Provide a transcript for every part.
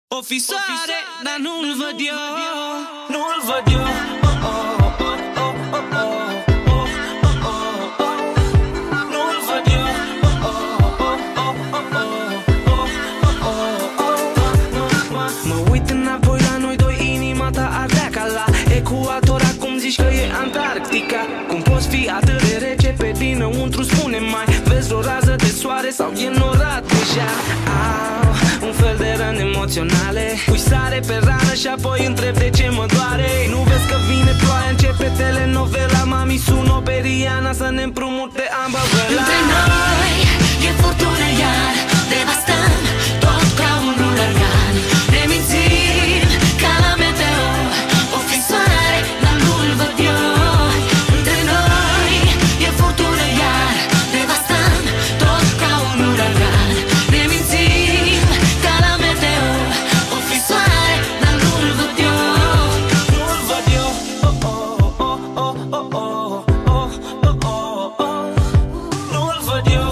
O fi soare, dar nu-l văd eu. Nu-l văd eu. Nu-l văd eu. Mă uit înapoi la noi doi, inima ta ardea ca la ecuator. Acum zici că e Antarctica. Cum poți fi atât de rece pe dinăuntru? Spune mai, vezi o rază de soare sau e norat deja? Un fel de răni emoționale. Pui sare pe rană și apoi întreb de ce mă doare. Nu vezi că vine ploaia, începe telenovela. Mami sună pe Rihanna să ne împrumute ambavela. Între noi e furtună iar devastăm tot ca un uragan. Ne mințim ca la meteo. O fi soare, dar nu-l văd eu. Între noi e furtună iar devastăm tot ca un uragan. Ne mințim ca la meteo. O fi soare, dar nu-l văd eu. Nu-l văd eu. Nu-l văd eu.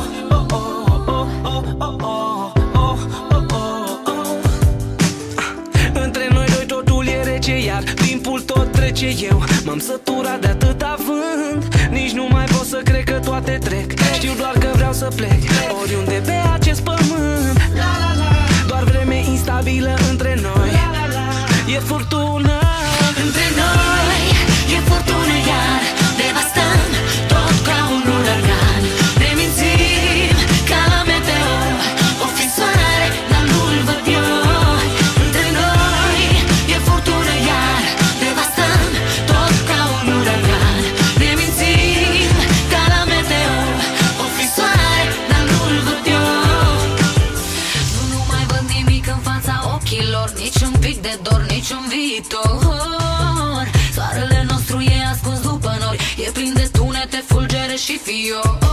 Între noi doi totul e rece, iar timpul tot trece. Eu m-am săturat de atâta vânt, nici nu mai pot să cred că toate trec. Știu doar că vreau să plec oriunde pe acest pământ. Doar vreme instabilă între noi. E furtună. Între noi e furtună iar devastăm tot ca un uragan. Ne mințim ca la meteo. O fi soare, dar nu-l văd eu. Între noi e furtună iar devastăm tot ca un uragan. Ne mințim ca la meteo. O fi soare, dar nu-l văd eu. Nu mai văd nimic în fața ochilor, nici un pic de dor, nici un viitor. Soarele nostru e ascuns după nori, e plin de tunete, fulgere și fior.